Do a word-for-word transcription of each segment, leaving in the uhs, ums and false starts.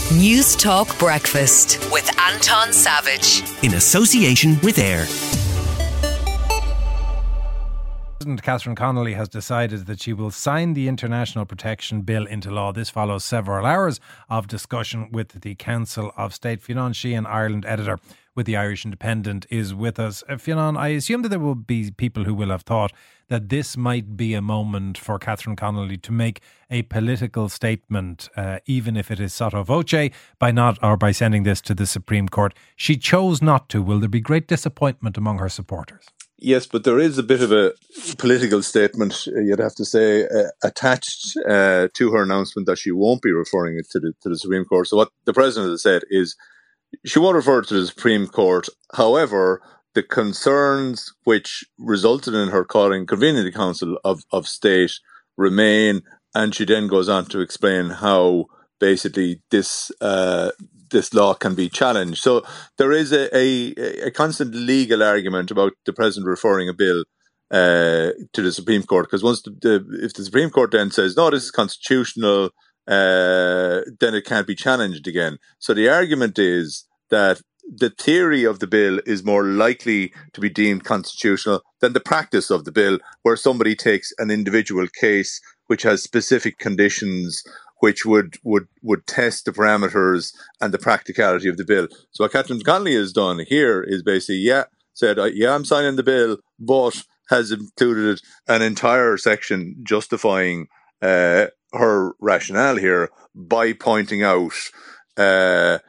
News Talk Breakfast with Anton Savage in association with AIR. President Catherine Connolly has decided that she will sign the International Protection Bill into law. This follows several hours of discussion with the Council of State. Fionn Sheahan, Ireland editor with the Irish Independent, is with us. Uh, Fionn, I assume that there will be people who will have thought that this might be a moment for Catherine Connolly to make a political statement, uh, even if it is sotto voce, by not or by sending this to the Supreme Court. She chose not to. Will there be great disappointment among her supporters? Yes, but there is a bit of a political statement, you'd have to say, uh, attached uh, to her announcement that she won't be referring it to the, to the Supreme Court. So what the President has said is she won't refer it to the Supreme Court. However, the concerns which resulted in her calling, convening the Council of, of State remain, and she then goes on to explain how basically this uh, this law can be challenged. So there is a, a, a constant legal argument about the President referring a bill uh, to the Supreme Court, because once the, the, if the Supreme Court then says, no, this is constitutional, uh, then it can't be challenged again. So the argument is that the theory of the bill is more likely to be deemed constitutional than the practice of the bill, where somebody takes an individual case which has specific conditions which would, would, would test the parameters and the practicality of the bill. So what Catherine Connolly has done here is basically, yeah, said, yeah, I'm signing the bill, but has included an entire section justifying uh, her rationale here by pointing out uh,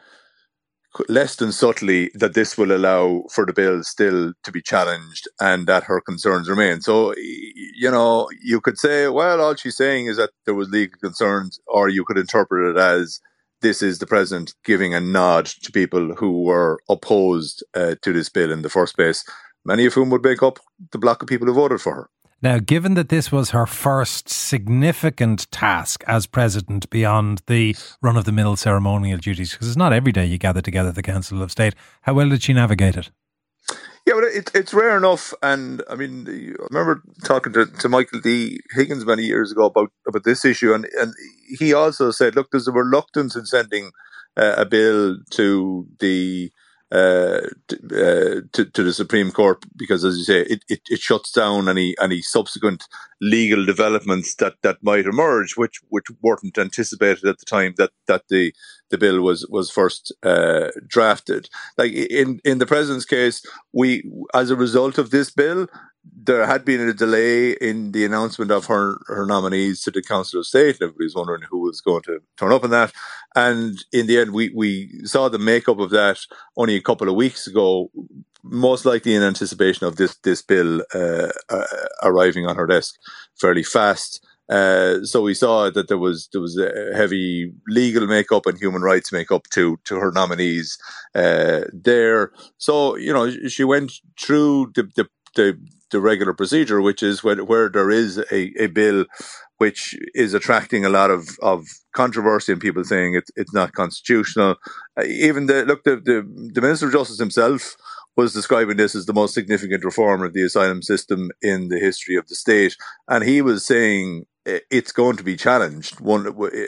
less than subtly that this will allow for the bill still to be challenged and that her concerns remain. So, you know, you could say, well, all she's saying is that there was legal concerns, or you could interpret it as this is the President giving a nod to people who were opposed uh, to this bill in the first place, many of whom would make up the block of people who voted for her. Now, given that this was her first significant task as President beyond the run-of-the-mill ceremonial duties, because it's not every day you gather together the Council of State, how well did she navigate it? Yeah, well, it, it's rare enough. And I mean, I remember talking to, to Michael D. Higgins many years ago about, about this issue. And, and he also said, look, there's a reluctance in sending uh, a bill to the Uh, to, uh, to, to the Supreme Court, because, as you say, it, it, it shuts down any any subsequent legal developments that, that might emerge, which which weren't anticipated at the time that, that the the bill was was first uh, drafted. Like in in the President's case, we as a result of this bill, there had been a delay in the announcement of her, her nominees to the Council of State. Everybody's wondering who was going to turn up in that. And in the end, we, we saw the makeup of that only a couple of weeks ago, most likely in anticipation of this, this bill uh, uh, arriving on her desk fairly fast. Uh, so we saw that there was there was a heavy legal makeup and human rights makeup to to her nominees uh, there. So, you know, she went through the the, the the regular procedure, which is where, where there is a, a bill which is attracting a lot of, of controversy and people saying it's it's not constitutional. Uh, even the look, the, the the Minister of Justice himself was describing this as the most significant reform of the asylum system in the history of the state, and he was saying it's going to be challenged. One,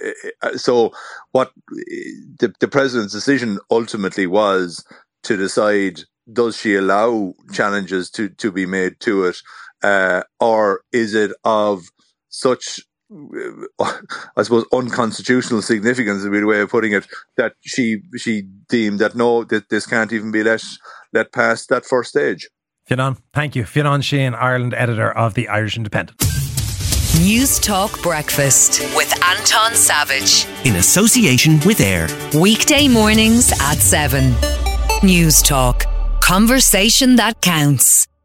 so what the, the President's decision ultimately was to decide: does she allow challenges to, to be made to it, uh, or is it of such, I suppose, unconstitutional significance, would be the way of putting it, that she she deemed that no, that this can't even be let let past that first stage. Fionn, thank you. Fionn Sheahan, Ireland editor of the Irish Independent. News Talk Breakfast with Anton Savage in association with AIR. Weekday mornings at seven. News Talk. Conversation that counts.